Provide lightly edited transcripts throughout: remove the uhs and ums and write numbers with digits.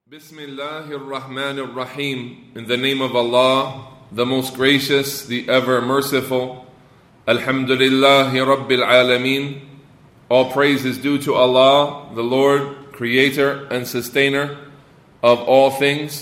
Bismillahir Rahmanir Rahim. In the name of Allah, the most gracious, the ever merciful. Alhamdulillahi Rabbil Alameen. All praise is due to Allah, the Lord, creator and sustainer of all things.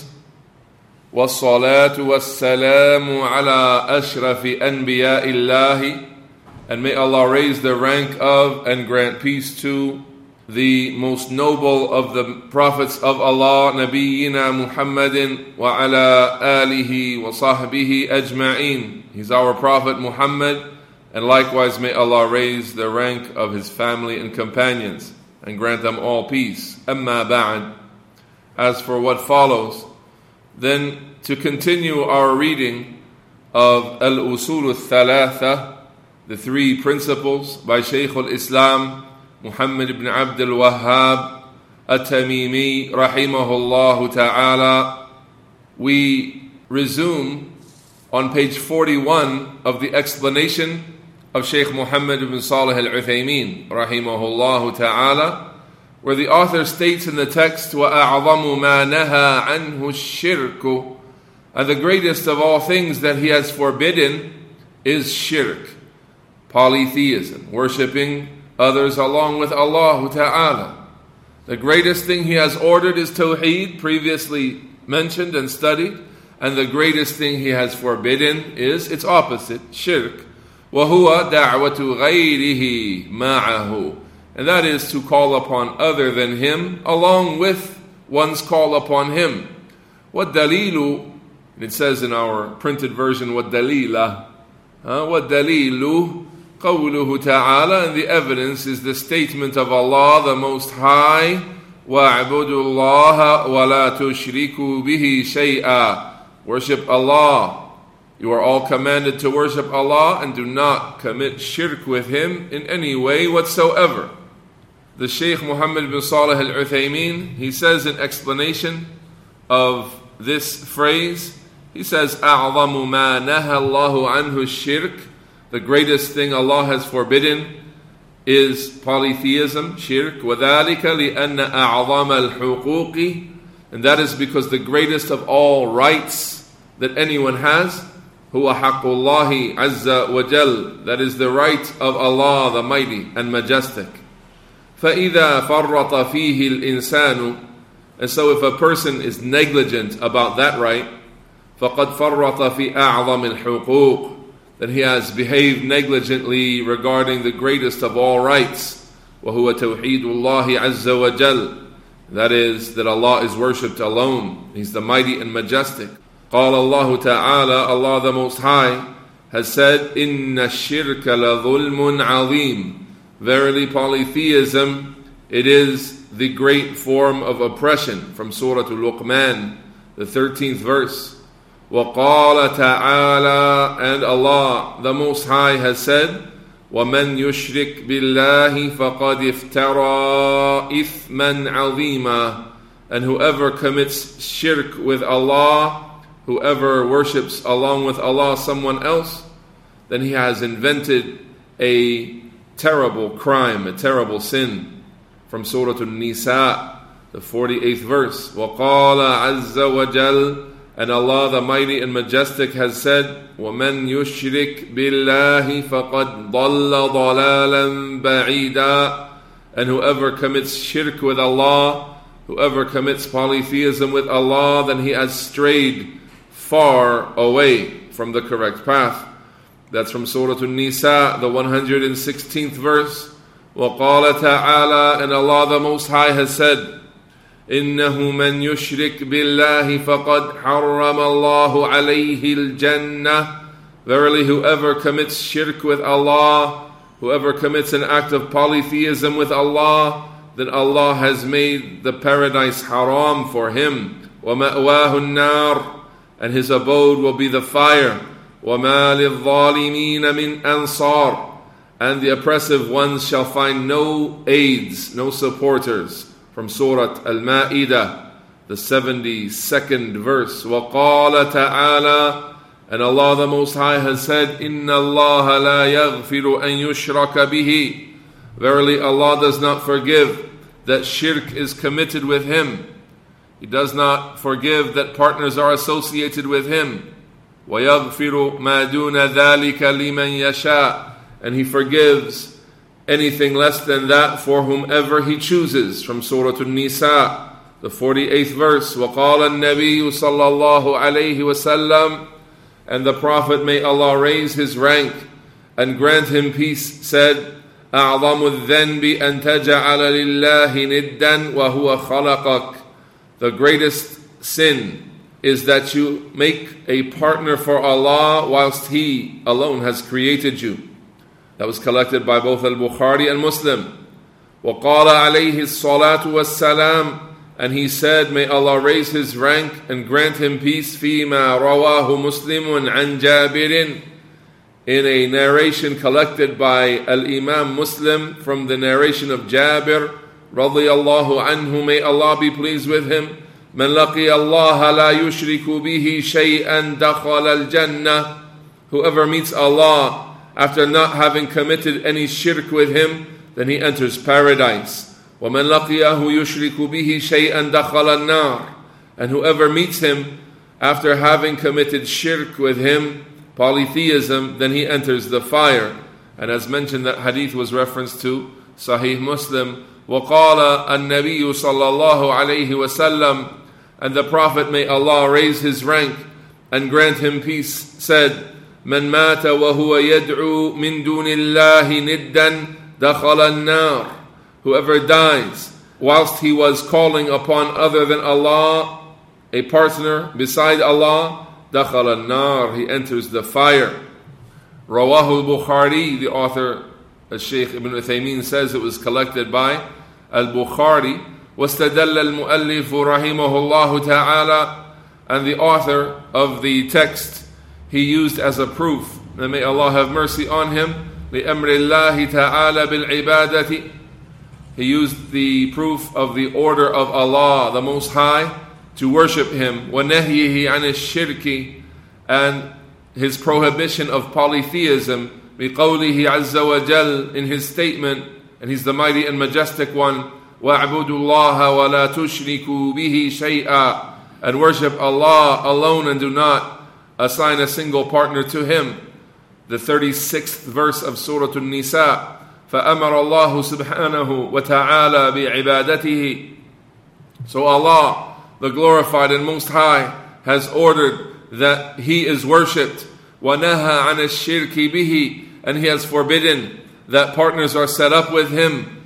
Wassalatu wassalamu ala ashrafi anbiya'illahi. And may Allah raise the rank of and grant peace to the most noble of the prophets of Allah, Nabiyyina Muhammadin wa ala alihi wa sahbihi ajma'in. He's our Prophet Muhammad, and likewise may Allah raise the rank of his family and companions and grant them all peace. Amma ba'd. As for what follows, then to continue our reading of Al-Usul al-Thalatha, the three principles by Shaykh al-Islam Muhammad ibn Abdul Wahhab at-Tamimi rahimahullah ta'ala, we resume on page 41 of the explanation of Shaykh Muhammad ibn Salih al-Uthaymin rahimahullah ta'ala, where the author states in the text, وَأَعْظَمُ مَا نَهَى عَنْهُ الشِّرْكُ, and the greatest of all things that he has forbidden is shirk, polytheism, worshipping others along with Allah Ta'ala. The greatest thing he has ordered is Tawheed, previously mentioned and studied, and the greatest thing he has forbidden is its opposite, shirk. وَهُوَ دَعْوَةُ غَيْرِهِ مَعَهُ, and that is to call upon other than him along with one's call upon him. وَالدَّلِيلُ, it says in our printed version, وَالدَّلِيلَ, وَالدَّلِيلُ قوله تعالى, and the evidence is the statement of Allah the Most High, وَاعْبُدُوا اللَّهَ وَلَا تُشْرِكُوا بِهِ شَيْئًا, worship Allah. You are all commanded to worship Allah and do not commit shirk with Him in any way whatsoever. The Shaykh Muhammad bin Salih al-Uthaymin, he says in explanation of this phrase, he says, أَعْظَمُ مَا نَهَى اللَّهُ عَنْهُ الشِّرْكِ, the greatest thing Allah has forbidden is polytheism, shirk. وَذَلِكَ لِأَنَّ أَعْظَمَ الْحُقُوقِ, and that is because the greatest of all rights that anyone has, هُوَ حَقُّ اللَّهِ عَزَّ وَجَلَّ, that is the right of Allah the Mighty and Majestic. فَإِذَا فَرَّطَ فِيهِ الْإِنسَانُ, and so if a person is negligent about that right, فَقَدْ فَرَّطَ فِي أَعْظَمِ الْحُقُوقِ, that he has behaved negligently regarding the greatest of all rights, وَهُوَ تَوْحِيدُ اللَّهِ عَزَّ وَجَلَّ, that is, that Allah is worshipped alone. He's the Mighty and Majestic. قال الله تعالى, Allah the Most High has said, إِنَّ الشِّرْكَ لَظُلْمٌ عَظِيمٌ, verily polytheism, it is the great form of oppression, from Surah Al-Luqman, the 13th verse. وَقَالَ تَعَالَى, and Allah the Most High has said, وَمَنْ يُشْرِكْ بِاللَّهِ فَقَدْ افْتَرَى إِثْمًا عَظِيمًا, and whoever commits shirk with Allah, whoever worships along with Allah someone else, then he has invented a terrible crime, a terrible sin. From Surah An-Nisa, the 48th verse. وَقَالَ عَزَّ وَجَلَّ, and Allah the Mighty and Majestic has said, وَمَنْ يُشْرِكْ بِاللَّهِ فَقَدْ ضَلَّ ضَلَالًا بَعِيدًا, and whoever commits shirk with Allah, whoever commits polytheism with Allah, then he has strayed far away from the correct path. That's from Surah An-Nisa, the 116th verse. وَقَالَ تَعَالَى, and Allah the Most High has said, إِنَّهُ مَنْ يُشْرِكْ بِاللَّهِ فَقَدْ حَرَّمَ اللَّهُ عَلَيْهِ الْجَنَّةِ, verily whoever commits shirk with Allah, whoever commits an act of polytheism with Allah, then Allah has made the paradise haram for him. وَمَأْوَاهُ النَّارِ, and his abode will be the fire. وَمَا لِلظَّالِمِينَ مِنْ أَنصَارٍ, and the oppressive ones shall find no aids, no supporters. From Surah Al-Ma'idah, the 72nd verse. وَقَالَ تَعَالَى, and Allah the Most High has said, إِنَّ اللَّهَ لَا يَغْفِرُ أَن يُشْرَكَ بِهِ, verily Allah does not forgive that shirk is committed with Him. He does not forgive that partners are associated with Him. وَيَغْفِرُ مَا دُونَ ذَلِكَ لِمَنْ يَشَاءُ. And He forgives anything less than that for whomever He chooses. From Surah An-Nisa, the 48th verse. وَقَالَ النَّبِيُّ صَلَّى اللَّهُ عَلَيْهِ وَسَلَّمَ. And the Prophet, may Allah raise his rank and grant him peace, said, أَعْظَمُ الذَّنْبِ أَن تَجْعَلَ لِلَّهِ نِدًّا وَهُوَ خَلَقَكَ. The greatest sin is that you make a partner for Allah whilst He alone has created you. That was collected by both Al-Bukhari and Muslim. وَقَالَ عَلَيْهِ الصَّلَاةُ وَالسَّلَامُ. And he said, may Allah raise his rank and grant him peace, فِيمَا رَوَاهُ مُسْلِمٌ عَنْ جَابِرٍ. In a narration collected by Al-Imam Muslim from the narration of Jabir radiyallahu anhu, may Allah be pleased with him. مَنْ لَقِيَ اللَّهَ لَا يُشْرِكُ بِهِ شَيْئًا دَخَلَ الْجَنَّةِ. Whoever meets Allah after not having committed any shirk with Him, then he enters paradise. وَمَنْ لَقِيَهُ يُشْرِكُ بِهِ شَيْئًا دَخَلَ النَّارِ. And whoever meets him after having committed shirk with him, polytheism, then he enters the fire. And as mentioned, that hadith was referenced to Sahih Muslim. وَقَالَ النَّبِيُّ صَلَّى اللَّهُ عَلَيْهِ وَسَلَّمَ. And the Prophet, may Allah raise his rank and grant him peace, said, مَنْ مَاتَ وَهُوَ يَدْعُو مِن دُونِ اللَّهِ نِدًّا دَخَلَ النَّارِ. Whoever dies whilst he was calling upon other than Allah, a partner beside Allah, دَخَلَ النَّارِ. He enters the fire. Rawahu al-Bukhari, the author, Shaykh Ibn Uthaymeen, says it was collected by Al-Bukhari. وَاسْتَدَلَّ الْمُؤَلِّفُ رَحِمَهُ اللَّهُ تَعَالَى. And the author of the text, he used as a proof, and may Allah have mercy on him, لِأَمْرِ اللَّهِ تَعَالَى بِالْعِبَادَةِ. He used the proof of the order of Allah, the Most High, to worship Him. وَنَهْيِهِ عَنِ الشِّرْكِ. And His prohibition of polytheism. بِقَوْلِهِ عَزَّ وَجَلَّ. In His statement, and He's the mighty and majestic one, وَاعْبُدُوا اللَّهَ وَلَا تُشْرِكُوا بِهِ شَيْئًا. And worship Allah alone and do not assign a single partner to Him. The 36th verse of Surah An-Nisa. فَأَمَرَ اللَّهُ سُبْحَانَهُ وَتَعَالَى بِعِبَادَتِهِ. So Allah, the glorified and most high, has ordered that He is worshipped. وَنَهَى عَنِ الشِّرْكِ بِهِ. And He has forbidden that partners are set up with Him.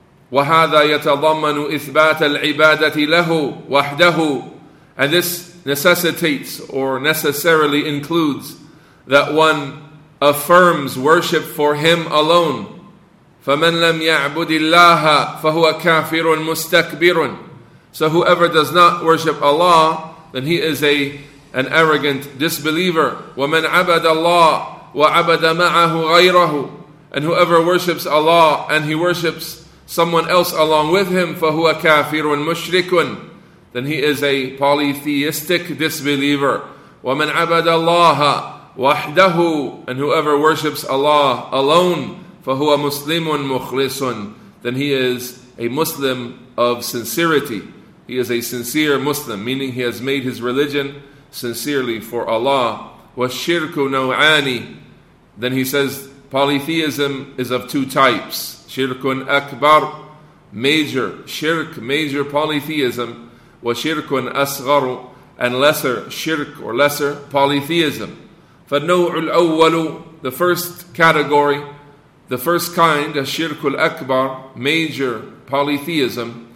وَهَذَا يَتَضَمَّنُ إِثْبَاتَ الْعِبَادَةِ لَهُ وَحْدَهُ. And this necessitates or necessarily includes that one affirms worship for Him alone. فَمَنْ لَمْ يَعْبُدِ اللَّهَ فَهُوَ كَافِرٌ مُسْتَكْبِرٌ. So whoever does not worship Allah, then he is an arrogant disbeliever. وَمَنْ عَبَدَ اللَّهَ وَعَبَدَ مَعَهُ غَيْرَهُ. And whoever worships Allah and he worships someone else along with him, فَهُوَ كَافِرٌ مُشْرِكٌ. Then he is a polytheistic disbeliever. وَمَنْ عَبَدَ اللَّهَ وَحْدَهُ. And whoever worships Allah alone, فَهُوَ مُسْلِمٌ مُخْلِصٌ. Then he is a Muslim of sincerity. He is a sincere Muslim, meaning he has made his religion sincerely for Allah. وَالشِّرْكُ نَوْعَانِ. Then he says polytheism is of two types. Shirkun akbar, major shirk, major polytheism. وَشِرْكٌ أَصْغَرُ. And lesser shirk or lesser polytheism. فَالنَّوْعُ الْأَوَّلُ. The first category, the first kind, الشِّرْكُ الْأَكْبَرُ, major polytheism.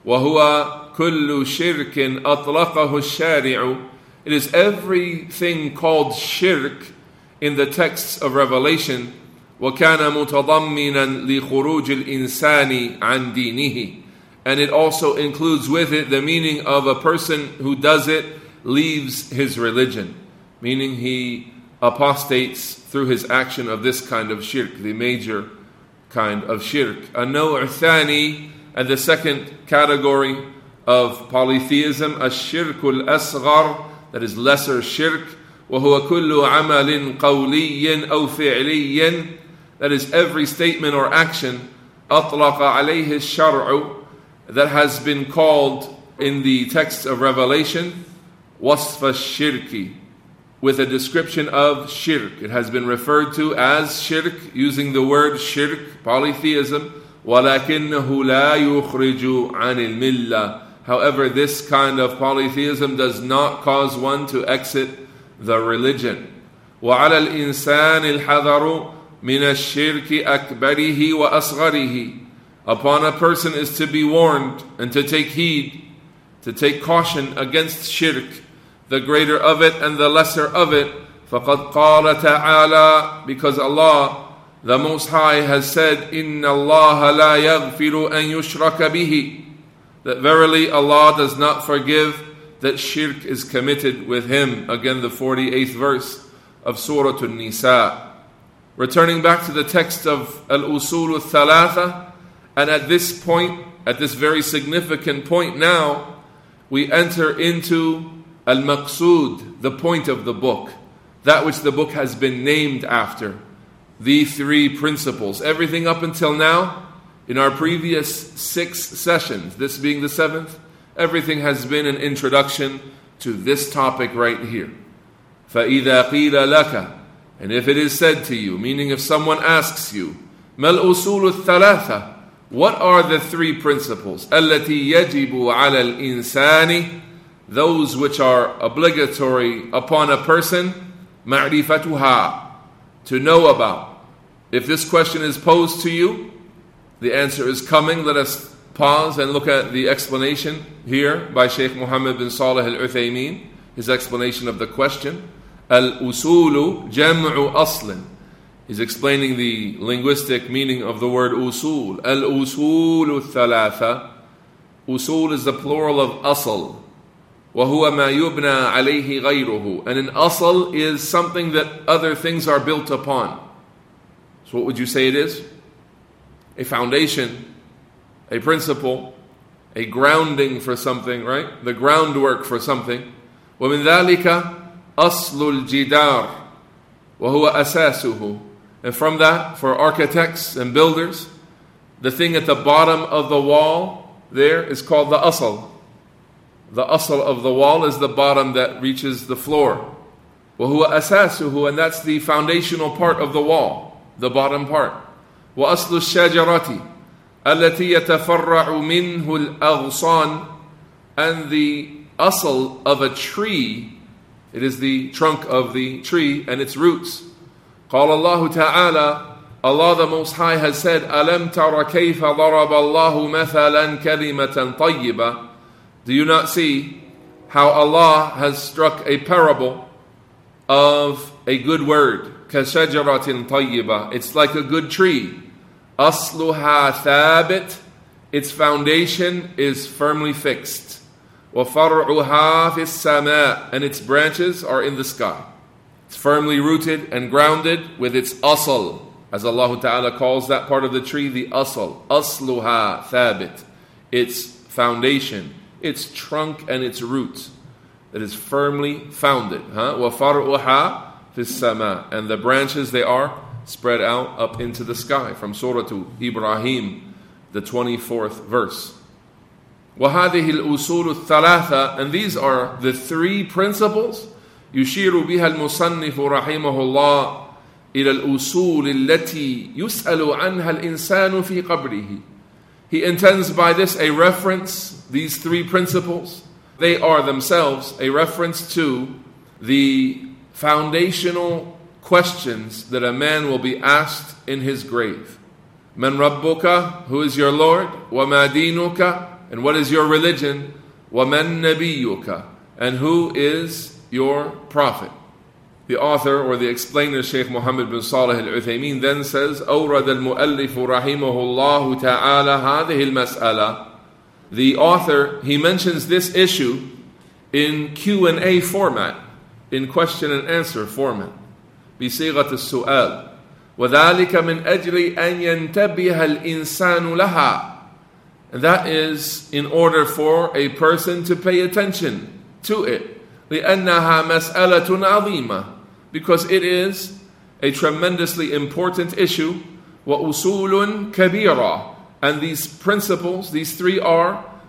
وَهُوَ كُلُّ شِرْكٍ أَطْلَقَهُ الشَّارِعُ. It is everything called shirk in the texts of Revelation. وَكَانَ مُتَضَمِّنًا لِخُرُوجِ الْإِنسَانِ عَنْ دِينِهِ. And it also includes with it the meaning of a person who does it leaves his religion, meaning he apostates through his action of this kind of shirk, the major kind of shirk. النوع الثاني. And the second category of polytheism, الشرك الأصغر, that is lesser shirk. وهو كل عمل قولي أو فعلي. That is every statement or action أطلق عليه الشرع, that has been called in the texts of Revelation, وَصْفَ الشِّرْكِ, with a description of shirk. It has been referred to as shirk, using the word shirk, polytheism, وَلَكِنَّهُ لَا يُخْرِجُ عَنِ الْمِلَّةِ. However, this kind of polytheism does not cause one to exit the religion. وَعَلَى الْإِنسَانِ الْحَذَرُ مِنَ الشِّرْكِ أَكْبَرِهِ وَأَصْغَرِهِ. Upon a person is to be warned and to take heed, to take caution against shirk, the greater of it and the lesser of it. فَقَدْ قَالَ تَعَالَى, because Allah, the Most High, has said, إِنَّ اللَّهَ لَا يَغْفِرُ أَن يُشْرَكَ بِهِ, that verily Allah does not forgive that shirk is committed with Him. Again, the 48th verse of Surah An-Nisa. Returning back to the text of Al-Usul Al-Thalatha, and at this point, at this very significant point now, we enter into Al-Maqsood, the point of the book, that which the book has been named after, the three principles. Everything up until now, in our previous 6 sessions, this being the 7th, everything has been an introduction to this topic right here. فَإِذَا قِيلَ لَكَ, and if it is said to you, meaning if someone asks you, مَا الْأُصُولُ الثَّلَاثَةِ, what are the 3 principles? الَّتِي يَجِبُ عَلَى الْإِنسَانِ, those which are obligatory upon a person, مَعْرِفَتُهَا, to know about. If this question is posed to you, the answer is coming. Let us pause and look at the explanation here by Shaykh Muhammad bin Salih al-Uthaymeen, his explanation of the question. Al-usulu jam'u aslin. He's explaining the linguistic meaning of the word usul. Al-usulu thalatha. Usul is the plural of asl. وَهُوَ مَا يُبْنَى عَلَيْهِ غَيْرُهُ. And an asl is something that other things are built upon. So what would you say it is? A foundation, a principle, a grounding for something, right? The groundwork for something. وَمِنْ ذَلِكَ أَصْلُ الْجِدَارِ وَهُوَ أَسَاسُهُ. And from that, for architects and builders, the thing at the bottom of the wall there is called the asl. The asl of the wall is the bottom that reaches the floor. وَهُوَ أَسَاسُهُ, and that's the foundational part of the wall, the bottom part. وَأَصْلُ الشَّجَرَةِ الَّتِي يَتَفَرَّعُ مِنْهُ الْأَغْصَانِ. And the asl of a tree, it is the trunk of the tree and its roots. قال الله تعالى, Allah the Most High has said, أَلَمْ تَرَ كَيْفَ ضَرَبَ اللَّهُ مَثَلًا كَلِمَةً طَيِّبَةً. Do you not see how Allah has struck a parable of a good word? كَشَجَرَةٍ طَيِّبَةٍ. It's like a good tree. أَصْلُهَا ثَابِتٌ. Its foundation is firmly fixed. وَفَرْعُهَا فِي السَّمَاءِ. And its branches are in the sky. It's firmly rooted and grounded with its asl, as Allah Ta'ala calls that part of the tree the asl. أَصْلُهَا ثَابِتٌ. Its foundation, its trunk and its roots, that is firmly founded. وَفَرْعُهَا فِي السَّمَاءِ. And the branches, they are spread out up into the sky, from Surah Ibrahim, the 24th verse. وَهَذِهِ الْأُصُولُ الثَّلَاثَةِ. And these are the 3 principles يشير بها المصنف رحمه الله إلى الأصول التي يسأل عنها الإنسان في قبره. He intends by this a reference, these 3 principles, they are themselves a reference to the foundational questions that a man will be asked in his grave. Man rabbuka, who is your Lord? وَمَا دِينُكَ, and what is your religion? وَمَن نَبِيُّكَ, and who is your prophet? The author or the explainer, Shaykh Muhammad bin Salih al-Uthaymeen, then says, أورد المؤلف رحمه الله تعالى هذه المسألة. The author, he mentions this issue in Q&A format, in question and answer format, بصيغة السؤال. وذلك من أجل أن ينتبه الإنسان لها. And that is in order for a person to pay attention to it. لأنها مسألة عظيمة, because it is a tremendously important issue. وأصول كبيرة, and these principles, these 3 are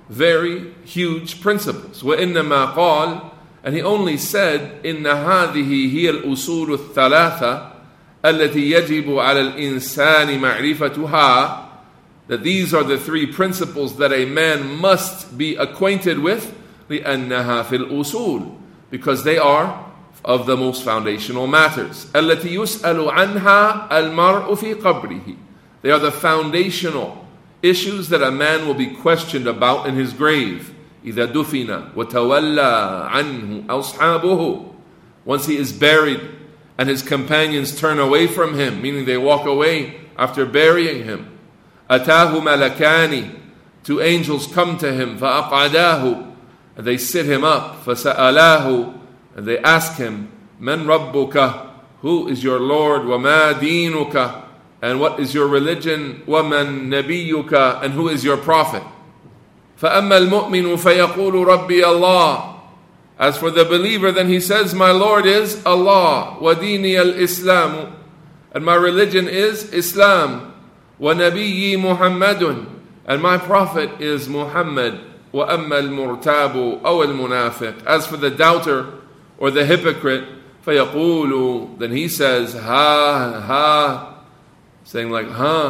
very huge principles. وَإِنَّمَا قَالَ, and he only said, إِنَّ هَذِهِ هِيَ الْأُصُولُ الثَّلَاثَةِ التي يجب على الإنسان معرفتها, that these are the three principles that a man must be acquainted with, لأنها في الأصول, because they are of the most foundational matters. التي يسأل عنها المرء في قبره, they are the foundational issues that a man will be questioned about in his grave. إذا دفن وتولى عنه أصحابه, once he is buried and his companions turn away from him, meaning they walk away after burying him. أتاه ملكان, two angels come to him, فأقعداه, and they sit him up, فسألاه, and they ask him, من ربك, who is your Lord, وما دينك, and what is your religion, ومن نبيك, and who is your prophet. فأما المؤمن فيقول ربي الله, as for the believer, then he says, my Lord is Allah, وَدِينِيَ الْإِسْلَامُ, and my religion is Islam, وَنَبِيِّي مُحَمَّدٌ, and my prophet is Muhammad, وَأَمَّا الْمُرْتَابُ أَوْ الْمُنَافِقُ, as for the doubter or the hypocrite, فَيَقُولُ, then he says, ha, saying like,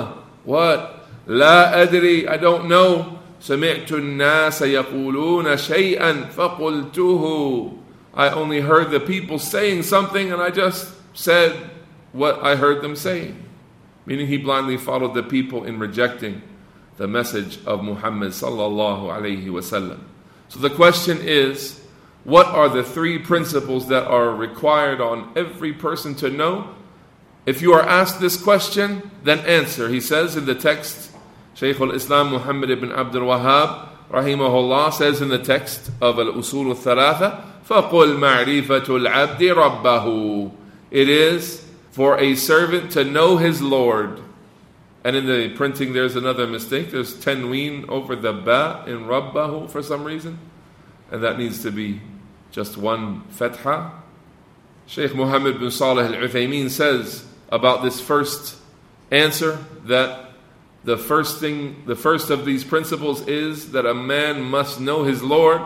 what? لَا أَدْرِي, I don't know. سمعت الناس يقولون شيئا فقلته, I only heard the people saying something and I just said what I heard them saying. Meaning he blindly followed the people in rejecting the message of Muhammad sallallahu alayhi wasallam. So the question is, what are the three principles that are required on every person to know? If you are asked this question, then answer. He says in the text, Shaykh al-Islam Muhammad ibn Abdul Wahhab rahimahullah says in the text of Al-Usul al-Thalatha, فَقُلْ مَعْرِفَةُ الْعَبْدِ رَبَّهُ, it is for a servant to know his Lord. And in the printing there's another mistake. There's tanween over the ba in Rabbahu for some reason, and that needs to be just one fatha. Shaykh Muhammad bin Salih al-Uthaymeen says about this first answer that the first of these principles is that a man must know his Lord.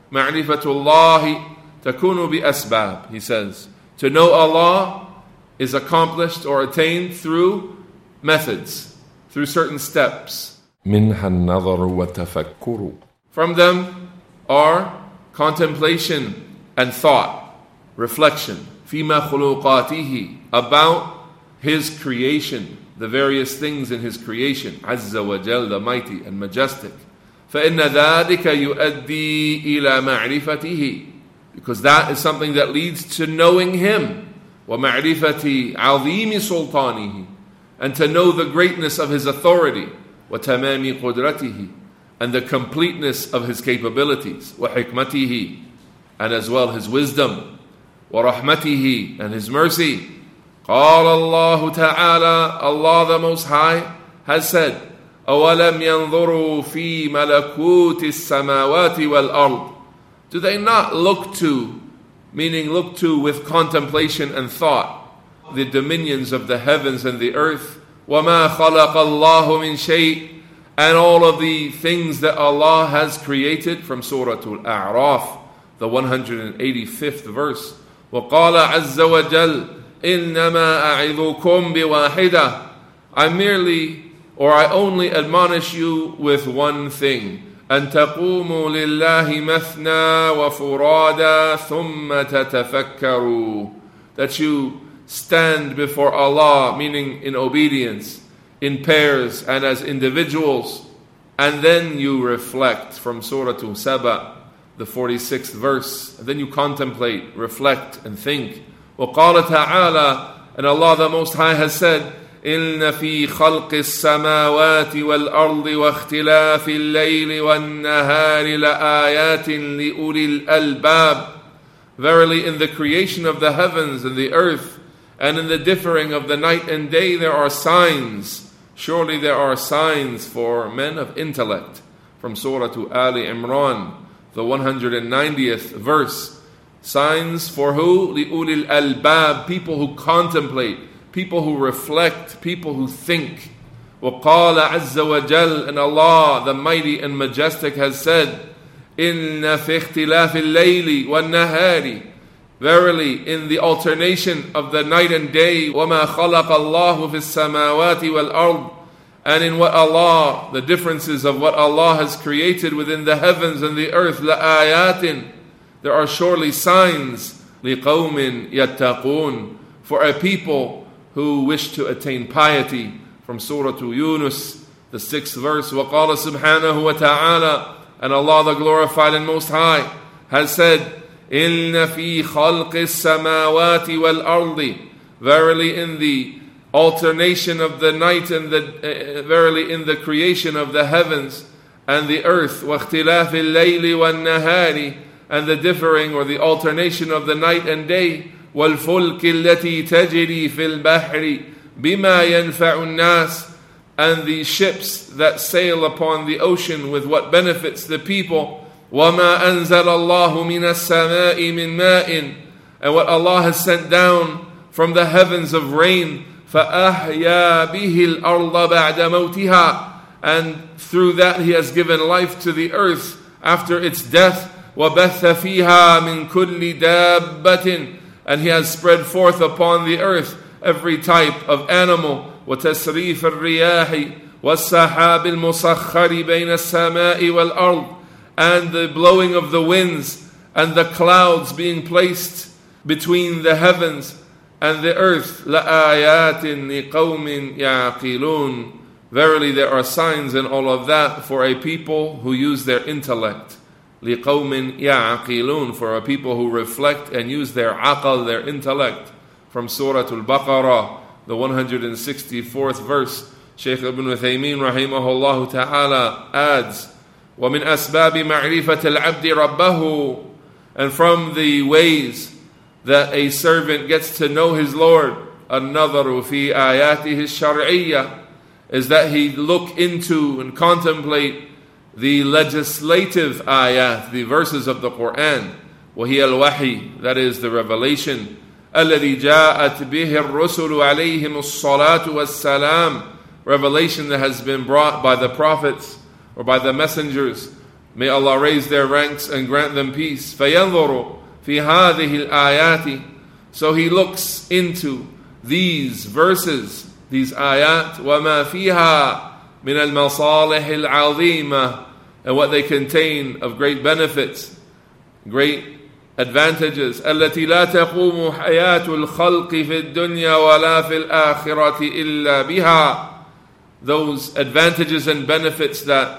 Ma'rifatullahi takunu bi asbab. He says, to know Allah is accomplished or attained through methods, through certain steps. منها النظر والتفكر. From them are contemplation and thought, reflection. فيما خلوقاته, about his creation, the various things in his creation, Azza wa Jal, the mighty and majestic. فَإِنَّ ذَلِكَ يُؤَدِّي إِلَى مَعْرِفَتِهِ, because that is something that leads to knowing him. وَمَعْرِفَةِ عَظِيمِ سُلْطَانِهِ, and to know the greatness of his authority. وَتَمَامِ قُدْرَتِهِ, and the completeness of his capabilities. وَحِكْمَتِهِ, and as well his wisdom. وَرَحْمَتِهِ, and his mercy. قال الله تعالى, Allah the Most High has said, أَوَلَمْ يَنْظُرُوا فِي مَلَكُوتِ السَّمَاوَاتِ وَالْأَرْضِ, do they not look to, meaning look to with contemplation and thought, the dominions of the heavens and the earth, وَمَا خَلَقَ اللَّهُ مِنْ شَيْءٍ, and all of the things that Allah has created, from Surah Al-A'raf, the 185th verse. وَقَالَ عَزَّ وَجَلَّ إِنَّمَا أَعِظُكُمْ بِوَاحِدَةٍ, I only admonish you with one thing. أَن تَقُومُوا لِلَّهِ مَثْنَى وَفُرَادًا ثُمَّ تَتَفَكَّرُوا, that you stand before Allah, meaning in obedience, in pairs and as individuals, and then you reflect, from Surah Saba, the 46th verse, and then you contemplate, reflect and think. وقال تعالى, and Allah the Most High has said, إِنَّ فِي خَلْقِ السَّمَاوَاتِ وَالْأَرْضِ وَاخْتِلَافِ اللَّيْلِ وَالنَّهَارِ لَآيَاتٍ لِأُولِي الْأَلْبَابِ, verily in the creation of the heavens and the earth, and in the differing of the night and day, there are signs. Surely there are signs for men of intellect. From Surah Ali Imran, the 190th verse. Signs for who? لِأُولِي الْأَلْبَابِ, people who contemplate, people who reflect, people who think. وقال عز وجل, and Allah the Mighty and Majestic has said, إِنَّ فِي اخْتِلَافِ اللَّيْلِ وَالنَّهَارِ, verily in the alternation of the night and day, وَمَا خَلَقَ اللَّهُ فِي السَّمَاوَاتِ وَالْأَرْضِ, and in what Allah, the differences of what Allah has created within the heavens and the earth, لَآيَاتٍ, there are surely signs, لِقَوْمٍ يَتَّقُونَ, for a people who wish to attain piety. From Surah Yunus, the 6th verse, وَقَالَ سُبْحَانَهُ وَتَعَالَى, and Allah the Glorified and Most High has said, إِنَّ فِي خَلْقِ السَّمَاوَاتِ وَالْأَرْضِ, verily in the alternation of the night and verily in the creation of the heavens and the earth, وَاخْتِلَافِ اللَّيْلِ وَالنَّهَارِ, and the differing or the alternation of the night and day, وَالْفُلْكِ الَّتِي تَجْرِي فِي الْبَحْرِ بِمَا يَنْفَعُ النَّاسِ, and the ships that sail upon the ocean with what benefits the people, وَمَا أَنزَلَ اللَّهُ مِنَ السَّمَاءِ مِن مَاءٍ, and what Allah has sent down from the heavens of rain, فَأَحْيَا بِهِ الْأَرْضَ بَعْدَ مَوْتِهَا, and through that He has given life to the earth after its death, وَبَثَّ فِيهَا مِن كُلِّ دَابَّةٍ, and He has spread forth upon the earth every type of animal, وَتَسْرِيفَ الرِّيَاحِ وَالسَّحَابِ الْمُسَخَّرِ بَيْنَ السَّمَاءِ وَالْأَرْضِ, and the blowing of the winds and the clouds being placed between the heavens and the earth, لَآيَاتٍ لِقَوْمٍ يَعْقِلُونَ, verily there are signs in all of that for a people who use their intellect. لِقَوْمٍ يَعْقِلُونَ, for a people who reflect and use their aql, their intellect. From Surah Al-Baqarah, the 164th verse, Shaykh Ibn Uthaymeen rahimahullah ta'ala adds, وَمِنْ أَسْبَابِ مَعْرِفَةِ الْعَبْدِ رَبَّهُ, and from the ways that a servant gets to know his Lord, النَّظَرُ فِي آيَاتِهِ الشَّرْعِيَّةِ, is that he look into and contemplate the legislative ayat, the verses of the Quran, وَهِيَ الْوَحِي, that is the revelation, الَّذِي جَاءَتْ بِهِ الرُّسُلُ عَلَيْهِمُ الصَّلَاةُ وَالسَّلَامُ, revelation that has been brought by the prophets or by the messengers. May Allah raise their ranks and grant them peace. فَيَنْظُرُ فِي هَذِهِ الْآيَاتِ, so he looks into these verses, these ayat, وَمَا فِيهَا مِنَ الْمَصَالِحِ الْعَظِيمَةِ, and what they contain of great benefits, great advantages. التي لا تقوم حياة الخلق في الدنيا ولا في الآخرة إلا بها, those advantages and benefits that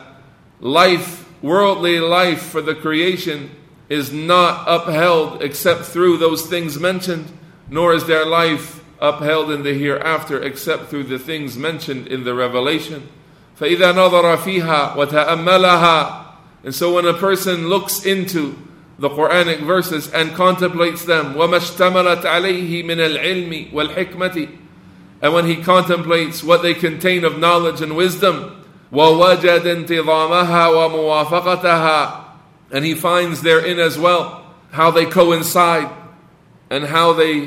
life, worldly life for the creation is not upheld except through those things mentioned, nor is their life upheld in the hereafter except through the things mentioned in the revelation. فإذا نظر فيها وتأملها, and so when a person looks into the Quranic verses and contemplates them, وَمَا اشْتَمَلَتْ عَلَيْهِ مِنَ الْعِلْمِ وَالْحِكْمَةِ, and when he contemplates what they contain of knowledge and wisdom, وَوَجَدَ انْتِظَامَهَا وَمُوَافَقَتَهَا, and he finds therein as well how they coincide and how they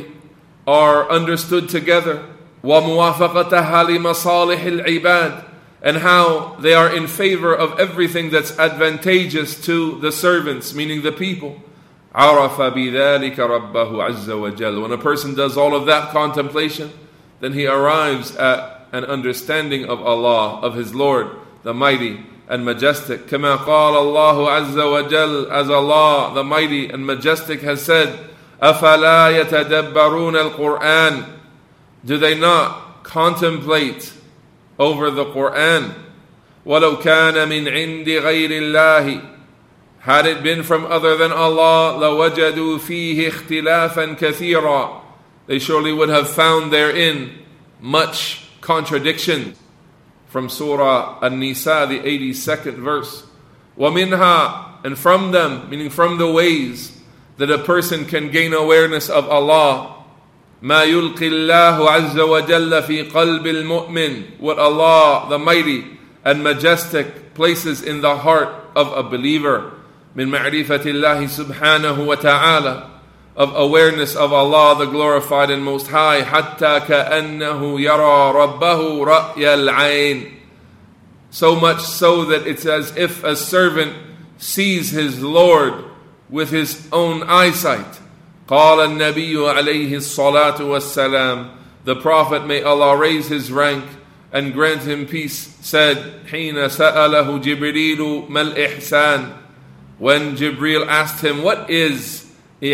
are understood together, وَمُوَافَقَتَهَا لِمَصَالِحِ الْعِبَادِ, and how they are in favor of everything that's advantageous to the servants, meaning the people. عَرَفَ بِذَلِكَ رَبَّهُ عَزَّ وَجَلَّ, when a person does all of that contemplation, then he arrives at an understanding of Allah, of his Lord, the Mighty and Majestic. كما قال الله عز وجل, as Allah, the Mighty and Majestic has said, أَفَلَا يَتَدَبَّرُونَ الْقُرْآنِ, do they not contemplate over the Quran? وَلَوْ كَانَ مِنْ عِنْدِ غَيْرِ اللَّهِ, had it been from other than Allah, لَوَجَدُوا فِيهِ اخْتِلَافًا كَثِيرًا, they surely would have found therein much contradiction. From Surah An-Nisa, the 82nd verse. وَمِنْهَا, and from them, meaning from the ways that a person can gain awareness of Allah, مَا يُلْقِ اللَّهُ عَزَّ وَجَلَّ فِي قَلْبِ الْمُؤْمِنِ, what Allah, the Mighty and Majestic, places in the heart of a believer, مِنْ مَعْرِفَةِ اللَّهِ سُبْحَانَهُ وَتَعَالَى, of awareness of Allah, the glorified and most high. حَتَّى كَأَنَّهُ يَرَى رَبَّهُ رَأْيَ الْعَيْنِ. So much so that it's as if a servant sees his Lord with his own eyesight. قال النبي عليه الصلاة والسلام, the Prophet, may Allah raise his rank and grant him peace, said, حين سأله جبريل ما الإحسان, when Jibreel asked him, what is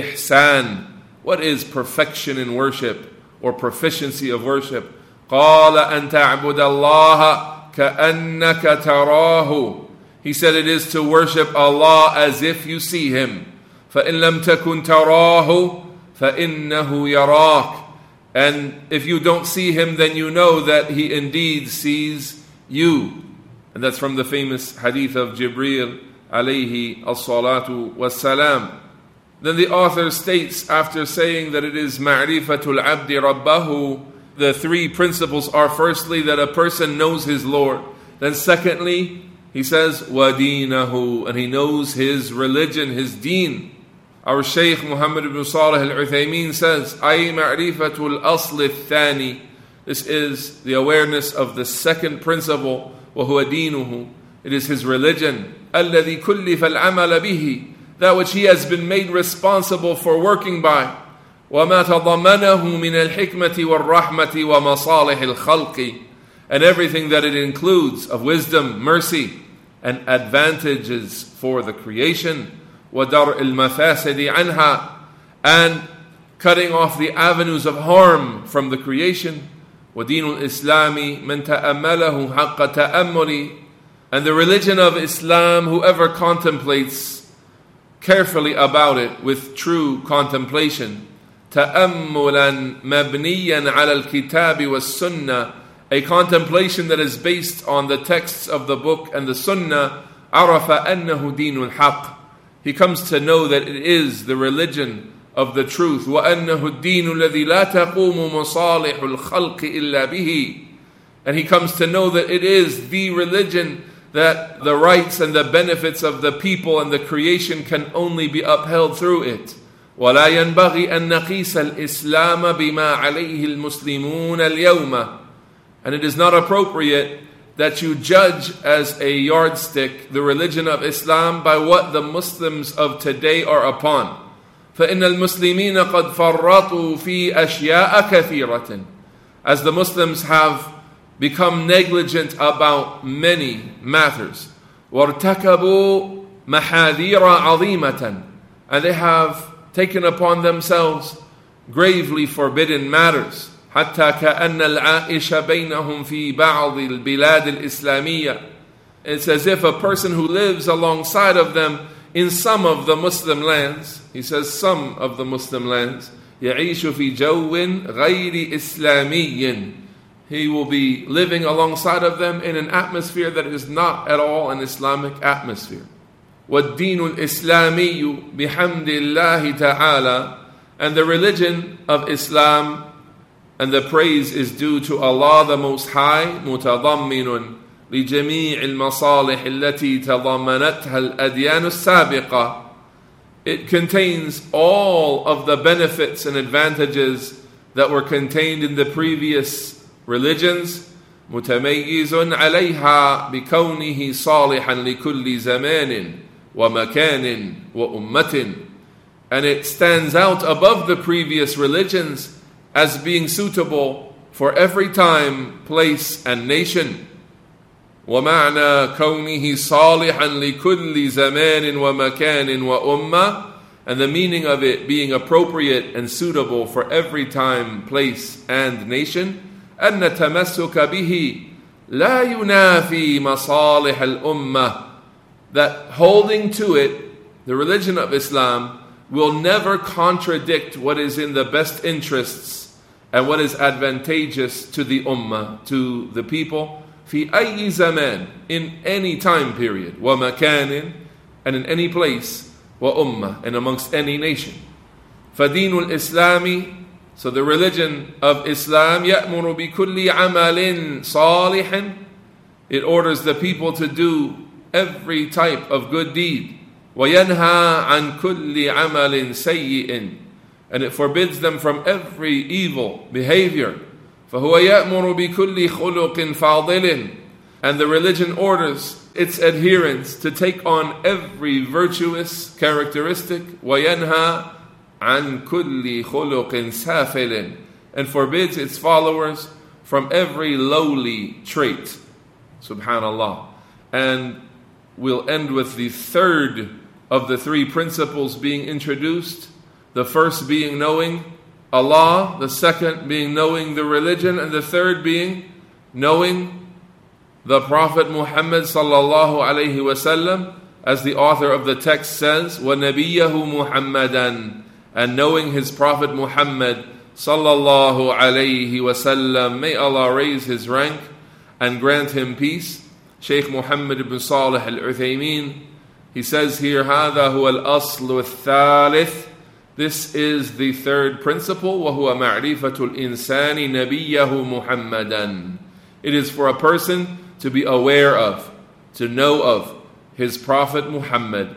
ihsan? What is perfection in worship or proficiency of worship? قال أن تعبد الله كأنك تراه. He said it is to worship Allah as if you see Him. فإن لم تكن تراه فإنه يراك. And if you don't see Him, then you know that He indeed sees you. And that's from the famous hadith of Jibreel alayhi as-salatu was-salam. Then the author states, after saying that it is ma'rifatul abdi rabbahu, the three principles are, firstly, that a person knows his Lord. Then secondly, he says, وَدِينَهُ, and he knows his religion, his deen. Our Shaykh Muhammad ibn Salih al-Uthaymeen says, أي معرفة الأصل الثاني. This is the awareness of the second principle, وهو دينه. It is his religion. الذي كلف العمل به. That which he has been made responsible for working by. وما تضمنه من الحكمة والرحمة ومصالح الخلق. And everything that it includes of wisdom, mercy, and advantages for the creation. وَدَرْءِ الْمَفَاسِدِ عَنْهَا, and cutting off the avenues of harm from the creation. وَدِينُ الْإِسْلَامِ مَنْ تَأَمَّلَهُ حَقَّ تَأَمُّلِ. And the religion of Islam, whoever contemplates carefully about it with true contemplation. تَأَمُّلًا مَبْنِيًّا عَلَى الْكِتَابِ وَالسُّنَّةِ. A contemplation that is based on the texts of the book and the sunnah. عَرَفَ أَنَّهُ دِينُ الْحَقِّ. He comes to know that it is the religion of the truth. وَأَنَّهُ الدِّينُ الَّذِي لَا تَقُومُ مَصَالِحُ الْخَلْقِ إِلَّا بِهِ. And he comes to know that it is the religion that the rights and the benefits of the people and the creation can only be upheld through it. وَلَا يَنْبَغِي أَن نَقِيسَ الْإِسْلَامَ بِمَا عَلَيْهِ الْمُسْلِمُونَ الْيَوْمَ. And it is not appropriate that you judge as a yardstick the religion of Islam by what the Muslims of today are upon. فَإِنَّ الْمُسْلِمِينَ قَدْ فَرَّطُوا فِي أَشْيَاءَ كَثِيرَةٍ. As the Muslims have become negligent about many matters. وَارْتَكَبُوا مَحَاذِيرَ عَظِيمَةً. And they have taken upon themselves gravely forbidden matters. حتى كأن العائش بينهم في بعض البلاد الإسلامية. It's as if a person who lives alongside of them in some of the Muslim lands, he says some of the Muslim lands, يعيش في جو غير إسلامي. He will be living alongside of them in an atmosphere that is not at all an Islamic atmosphere. والدين الإسلامي بحمد الله تعالى. And the religion of Islam, and the praise is due to Allah the Most High, متضمن لجميع المصالح التي تضمنتها الأديان السابقة. It contains all of the benefits and advantages that were contained in the previous religions. متميز عليها بكونه صالحا لكل زمان ومكان وأمة. And it stands out above the previous religions as being suitable for every time, place, and nation. وَمَعْنَى كَوْنِهِ صَالِحًا لِكُلِّ زَمَانٍ وَمَكَانٍ وَأُمَّةٍ. And the meaning of it being appropriate and suitable for every time, place, and nation. أَنَّ تَمَسُّكَ بِهِ لَا يُنَافِي مَصَالِحَ الْأُمَّةِ. That holding to it, the religion of Islam, will never contradict what is in the best interests and what is advantageous to the ummah, to the people, في أي زمان, in any time period, ومكان, and in any place, وأمة, and amongst any nation. فدين الإسلام, so the religion of Islam, يأمر بكل عمل صالح. It orders the people to do every type of good deed. وَيَنْهَى عَنْ كُلِّ عَمَلٍ سَيِّئٍ. and it forbids them from every evil behavior. فَهُوَ يَأْمُرُ بِكُلِّ خُلُقٍ فَاضِلٍ. And the religion orders its adherents to take on every virtuous characteristic, وَيَنْهَى عَنْ كُلِّ خُلُقٍ سَافِلٍ. And forbids its followers from every lowly trait. Subhanallah. And we'll end with the third of the three principles being introduced. The first being knowing Allah, the second being knowing the religion, and the third being knowing the Prophet Muhammad sallallahu alayhi wasallam, as the author of the text says, وَنَبِيَّهُ مُحَمَّدًا, and knowing his Prophet Muhammad sallallahu alayhi wasallam. May Allah raise his rank and grant him peace. Shaykh Muhammad ibn Salih al-Uthaymin, he says here, هَذَا هُوَ الْأَصْلُ الثَّالِث. This is the third principle, وَهُوَ مَعْرِفَةُ الْإِنسَانِ نَبِيَّهُ مُحَمَّدًا. It is for a person to be aware of, to know of his Prophet Muhammad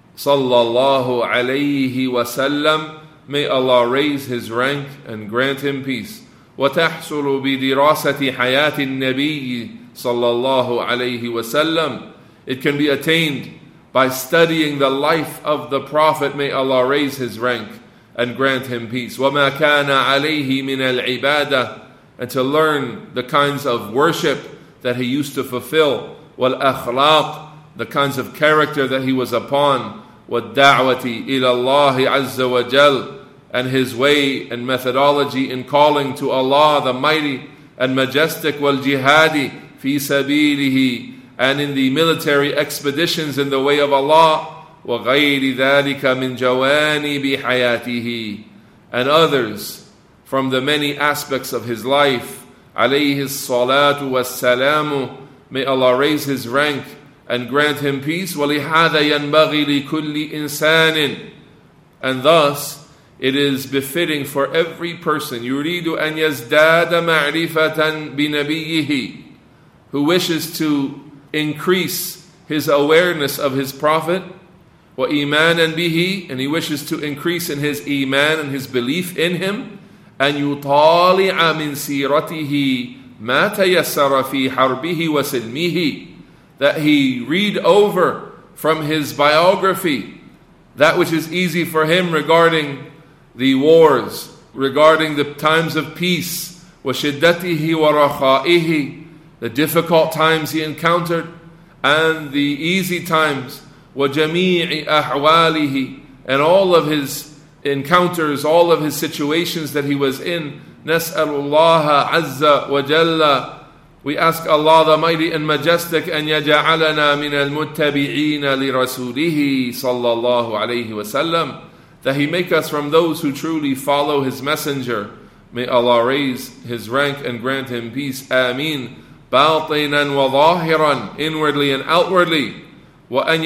sallallahu alayhi wasallam. May Allah raise his rank and grant him peace. وَتَحْصُلُ بِدِرَاسَةِ حَيَاةِ النَّبِيِّ صلى الله عليه وسلم. It can be attained by studying the life of the Prophet. May Allah raise his rank and grant him peace. وَمَا كَانَ عَلَيْهِ مِنَ الْعِبَادَةِ. And to learn the kinds of worship that he used to fulfill. وَالْأَخْلَاقِ. The kinds of character that he was upon. وَالدَّعْوَةِ إِلَى اللَّهِ عَزَّ وَجَلَّ. And his way and methodology in calling to Allah the mighty and majestic. وَالْجِهَادِ فِي سَبِيلِهِ. And in the military expeditions in the way of Allah. وَغَيْرِ ذَلِكَ مِنْ جَوَانِبِ حَيَاتِهِ. And others from the many aspects of his life. عَلَيْهِ الصَّلَاةُ وَالسَّلَامُ. May Allah raise his rank and grant him peace. وَلِهَذَا يَنْبَغِي لِكُلِّ إِنسَانٍ. And thus it is befitting for every person يُرِيدُ أَنْ يَزْدَادَ مَعْرِفَةً بِنَبِيِّهِ, who wishes to increase his awareness of his Prophet, وَإِيمَانًا بِهِ, and he wishes to increase in his iman and his belief in him, أَنْ يُطَالِعَ مِنْ سِيرَتِهِ مَا تَيَسَّرَ فِي حَرْبِهِ وَسِلْمِهِ, that he read over from his biography that which is easy for him regarding the wars, regarding the times of peace, وَشِدَّتِهِ وَرَخَائِهِ, the difficult times he encountered, and the easy times, وَجَمِيعِ أَحْوَالِهِ, and all of his encounters, all of his situations that he was in. نَسْأَلُ اللَّهَ عَزَّ وَجَلَّ. We ask Allah the Mighty and Majestic, أن يجعلنا من المتبعين لرسوله صلى الله عليه وسلم, that He make us from those who truly follow His Messenger. May Allah raise his rank and grant him peace. Ameen. باطنا وظاهرا, inwardly and outwardly. وأن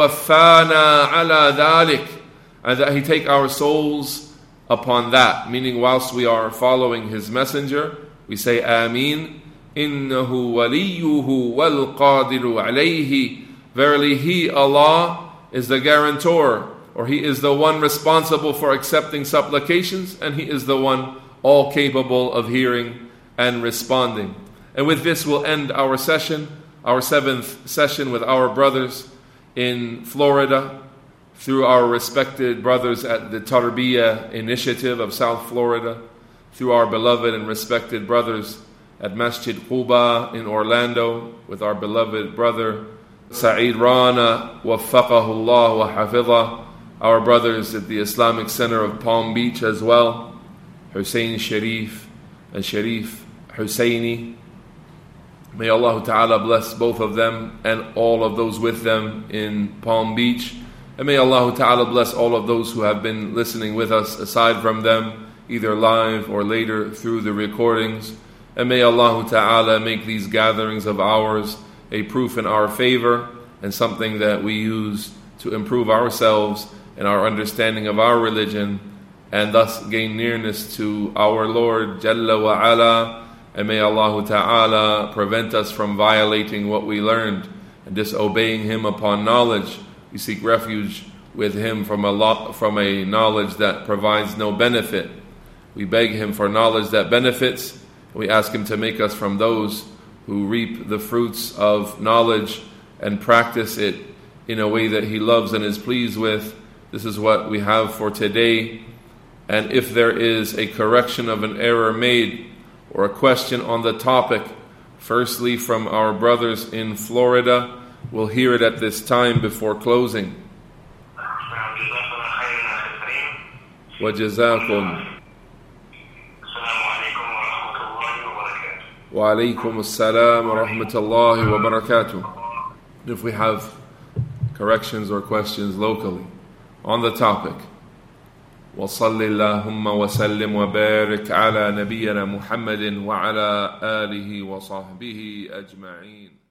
يتوفانا على ذلك, and that He take our souls upon that, meaning whilst we are following His Messenger. We say Ameen. إِنَّهُ وَلِيُّهُ وَالْقَادِرُ عَلَيْهِ. Verily He, Allah, is the guarantor, or He is the one responsible for accepting supplications, and He is the one all capable of hearing and responding. And with this we'll end our session, our 7th session with our brothers in Florida, through our respected brothers at the Tarbiyah Initiative of South Florida, through our beloved and respected brothers at Masjid Quba in Orlando, with our beloved brother Sa'id Rana, waffaqahu Allah wa hafidhah, our brothers at the Islamic Center of Palm Beach as well, Hussein Sharif and Sharif Husseini. May Allah Ta'ala bless both of them and all of those with them in Palm Beach. And may Allah Ta'ala bless all of those who have been listening with us aside from them, either live or later through the recordings. And may Allah Ta'ala make these gatherings of ours a proof in our favor and something that we use to improve ourselves and our understanding of our religion, and thus gain nearness to our Lord Jalla wa Ala. And may Allah Ta'ala prevent us from violating what we learned and disobeying Him upon knowledge. We seek refuge with him from a knowledge that provides no benefit. We beg him for knowledge that benefits. We ask him to make us from those who reap the fruits of knowledge and practice it in a way that he loves and is pleased with. This is what we have for today. And if there is a correction of an error made or a question on the topic, firstly from our brothers in Florida, we'll hear it at this time before closing. وجزاكم. وعليكم السلام ورحمة الله وبركاته. If we have corrections or questions locally on the topic, وصل اللهم وسلم وبارك على نبينا محمد وعلى آله وصحبه أجمعين.